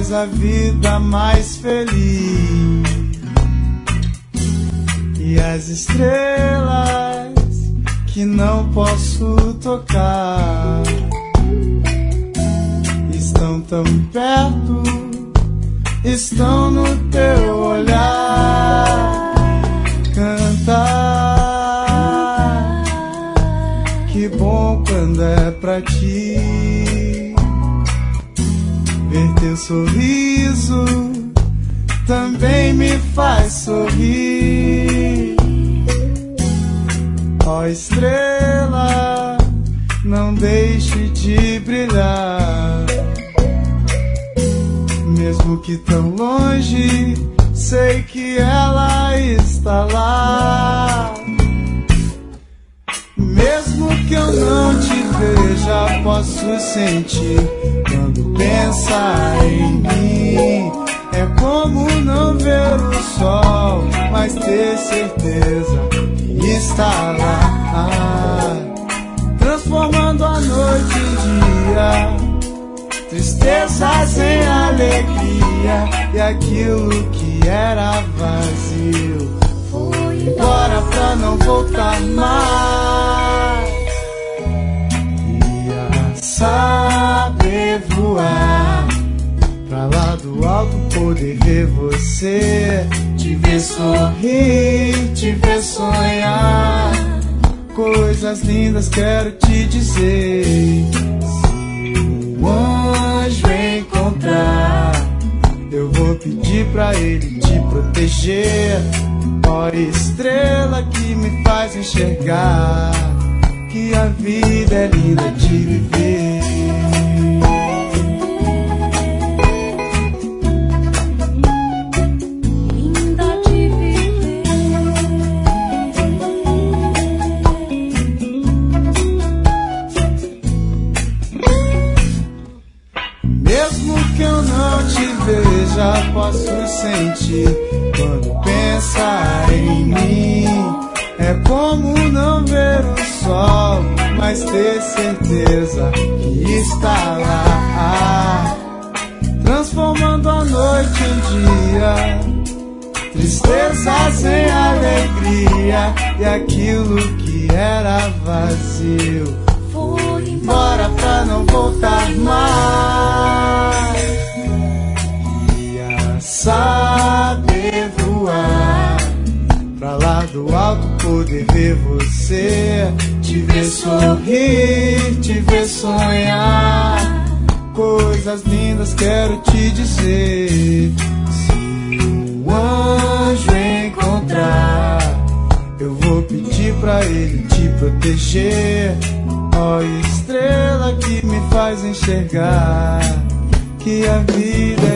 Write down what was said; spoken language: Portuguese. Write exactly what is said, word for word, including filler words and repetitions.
faz a vida mais feliz. E as estrelas que não posso tocar estão tão perto, estão no teu olhar. Cantar, que bom quando é pra ti. Ver teu sorriso também me faz sorrir. Ó estrela, não deixe de brilhar. Mesmo que tão longe, sei que ela está lá. Mesmo que eu não te veja, posso sentir quando pensa em mim. É como não ver o sol, mas ter certeza que está lá, transformando a noite em dia, tristezas em alegria. E aquilo que era vazio foi embora pra não voltar mais. Ia saber voar pra lá do alto, poder ver você, te ver sorrir, te ver sonhar. Coisas lindas quero te dizer. Se um anjo encontrar, eu vou pedir pra ele te proteger. Ó estrela que me faz enxergar que a vida é linda de viver. Já posso sentir quando pensa em mim. É como não ver o sol, mas ter certeza que está lá, transformando a noite em dia, tristezas em alegria. E aquilo que era vazio foi embora pra não voltar mais. Saber voar pra lá do alto, poder ver você, te ver sorrir, te ver sonhar. Coisas lindas quero te dizer. Se um anjo encontrar, eu vou pedir pra ele te proteger. Ó estrela que me faz enxergar que a vida é